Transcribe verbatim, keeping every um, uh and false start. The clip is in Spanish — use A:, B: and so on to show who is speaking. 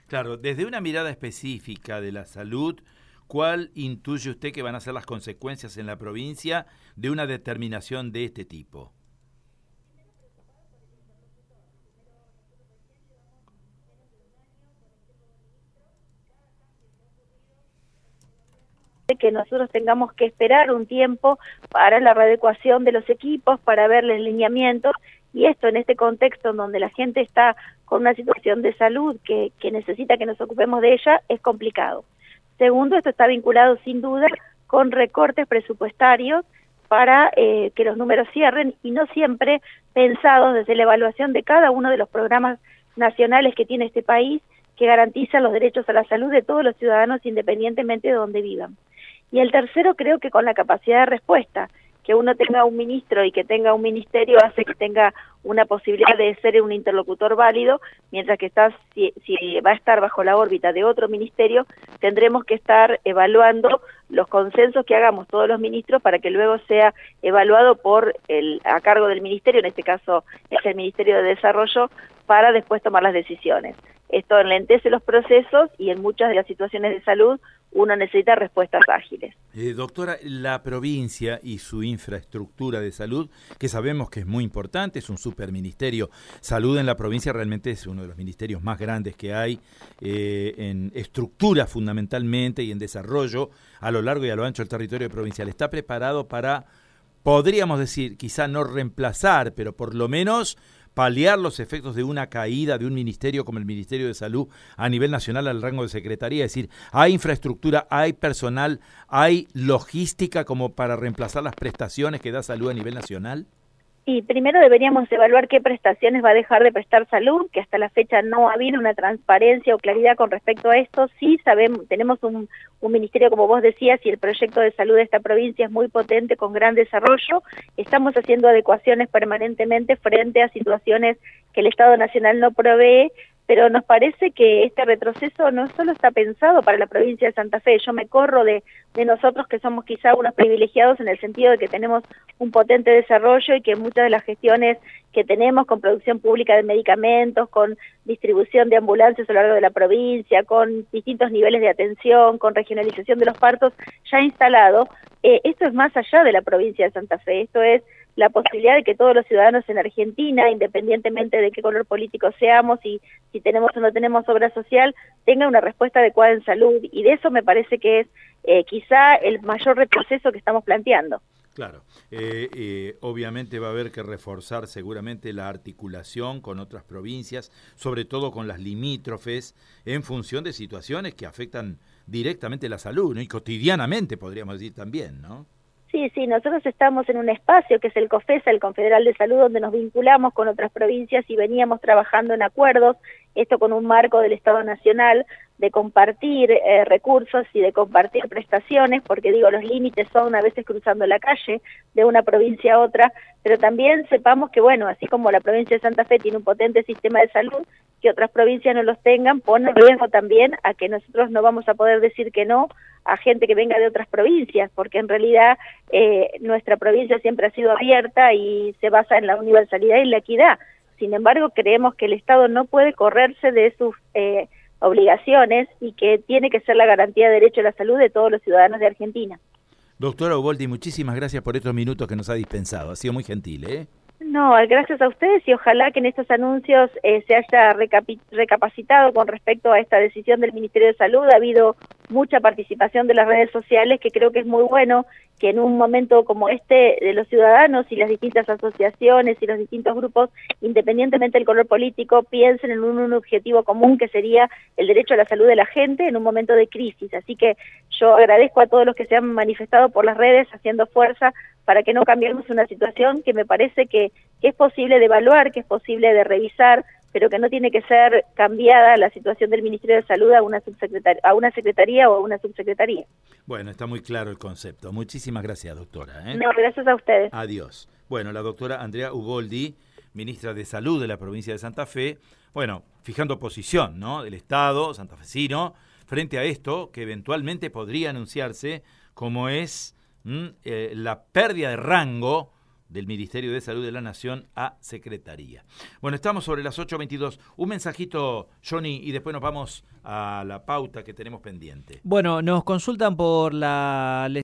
A: Claro, desde una mirada específica de la salud, ¿cuál intuye usted que van a ser las consecuencias en la provincia de una determinación de este tipo?
B: Que nosotros tengamos que esperar un tiempo para la readecuación de los equipos, para ver los lineamientos, y esto en este contexto en donde la gente está con una situación de salud que, que necesita que nos ocupemos de ella, es complicado. Segundo, esto está vinculado sin duda con recortes presupuestarios para eh, que los números cierren, y no siempre pensados desde la evaluación de cada uno de los programas nacionales que tiene este país, que garantizan los derechos a la salud de todos los ciudadanos independientemente de donde vivan. Y el tercero, creo que con la capacidad de respuesta, que uno tenga un ministro y que tenga un ministerio hace que tenga una posibilidad de ser un interlocutor válido, mientras que está, si, si va a estar bajo la órbita de otro ministerio, tendremos que estar evaluando los consensos que hagamos todos los ministros para que luego sea evaluado por el a cargo del ministerio, en este caso es el Ministerio de Desarrollo, para después tomar las decisiones. Esto enlentece los procesos y en muchas de las situaciones de salud uno necesita respuestas ágiles.
A: Eh, doctora, la provincia y su infraestructura de salud, que sabemos que es muy importante, es un superministerio. Salud en la provincia realmente es uno de los ministerios más grandes que hay eh, en estructura fundamentalmente y en desarrollo a lo largo y a lo ancho del territorio provincial. ¿Está preparado para, podríamos decir, quizá no reemplazar, pero por lo menos paliar los efectos de una caída de un ministerio como el Ministerio de Salud a nivel nacional al rango de secretaría? Es decir, ¿hay infraestructura, hay personal, hay logística como para reemplazar las prestaciones que da salud a nivel nacional?
B: Y primero deberíamos evaluar qué prestaciones va a dejar de prestar salud, que hasta la fecha no ha habido una transparencia o claridad con respecto a esto. Sí sabemos, tenemos un, un ministerio, como vos decías, y el proyecto de salud de esta provincia es muy potente, con gran desarrollo. Estamos haciendo adecuaciones permanentemente frente a situaciones que el Estado Nacional no provee, pero nos parece que este retroceso no solo está pensado para la provincia de Santa Fe. Yo me corro de, de nosotros que somos quizá unos privilegiados en el sentido de que tenemos un potente desarrollo y que muchas de las gestiones que tenemos con producción pública de medicamentos, con distribución de ambulancias a lo largo de la provincia, con distintos niveles de atención, con regionalización de los partos ya instalado, eh, esto es más allá de la provincia de Santa Fe. Esto es la posibilidad de que todos los ciudadanos en Argentina, independientemente de qué color político seamos y si tenemos o no tenemos obra social, tengan una respuesta adecuada en salud, y de eso me parece que es eh, quizá el mayor retroceso que estamos planteando.
A: Claro, eh, eh, obviamente va a haber que reforzar seguramente la articulación con otras provincias, sobre todo con las limítrofes, en función de situaciones que afectan directamente la salud, ¿no? Y cotidianamente podríamos decir también, ¿no?
B: Sí, sí, nosotros estamos en un espacio que es el COFESA, el Confederal de Salud, donde nos vinculamos con otras provincias y veníamos trabajando en acuerdos, esto con un marco del Estado Nacional, de compartir eh, recursos y de compartir prestaciones, porque digo, los límites son a veces cruzando la calle de una provincia a otra, pero también sepamos que, bueno, así como la provincia de Santa Fe tiene un potente sistema de salud, que otras provincias no los tengan, pone riesgo también a que nosotros no vamos a poder decir que no a gente que venga de otras provincias, porque en realidad eh, nuestra provincia siempre ha sido abierta y se basa en la universalidad y la equidad. Sin embargo, creemos que el Estado no puede correrse de sus eh, obligaciones y que tiene que ser la garantía de derecho a la salud de todos los ciudadanos de Argentina.
A: Doctora Uboldi, muchísimas gracias por estos minutos que nos ha dispensado. Ha sido muy gentil, ¿eh?
B: No, gracias a ustedes, y ojalá que en estos anuncios eh, se haya recapi- recapacitado con respecto a esta decisión del Ministerio de Salud. Ha habido mucha participación de las redes sociales, que creo que es muy bueno que en un momento como este de los ciudadanos y las distintas asociaciones y los distintos grupos, independientemente del color político, piensen en un, un objetivo común que sería el derecho a la salud de la gente en un momento de crisis. Así que yo agradezco a todos los que se han manifestado por las redes haciendo fuerza para que no cambiemos una situación que me parece que, que es posible de evaluar, que es posible de revisar, pero que no tiene que ser cambiada la situación del Ministerio de Salud a una subsecretaría, a una secretaría o a una subsecretaría.
A: Bueno, está muy claro el concepto. Muchísimas gracias, doctora, ¿eh?
B: No, gracias a ustedes.
A: Adiós. Bueno, la doctora Andrea Uboldi, ministra de Salud de la provincia de Santa Fe, bueno, fijando posición, ¿no?, del Estado santafesino frente a esto que eventualmente podría anunciarse como es mmm, eh, la pérdida de rango del Ministerio de Salud de la Nación a Secretaría. Bueno, estamos sobre las ocho veintidós. Un mensajito, Johnny, y después nos vamos a la pauta que tenemos pendiente.
C: Bueno, nos consultan por la